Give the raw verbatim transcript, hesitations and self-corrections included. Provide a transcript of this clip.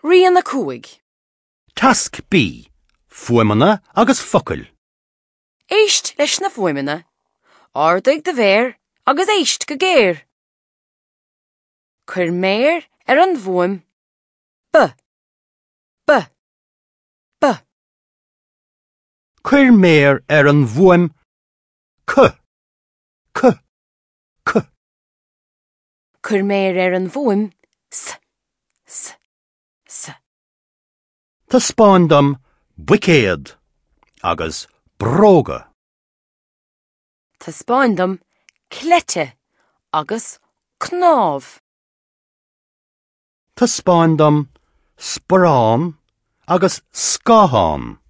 Rian na cúig. Tasc bí, fuaimena agus focail. Éist leis na fuaimena. Ardaigh de bhéir agus éist go géir. Cuir méir ar an bhuaim. B. B. B. Cuir méir ar an bhuaim. C. C. C. Cuir méir ar an bhuaim. S. S. S. Tá spáindom buicéad agus bróga. Tá spáindom clete agus cnáb. Tá spáindom sporán agus scáthán.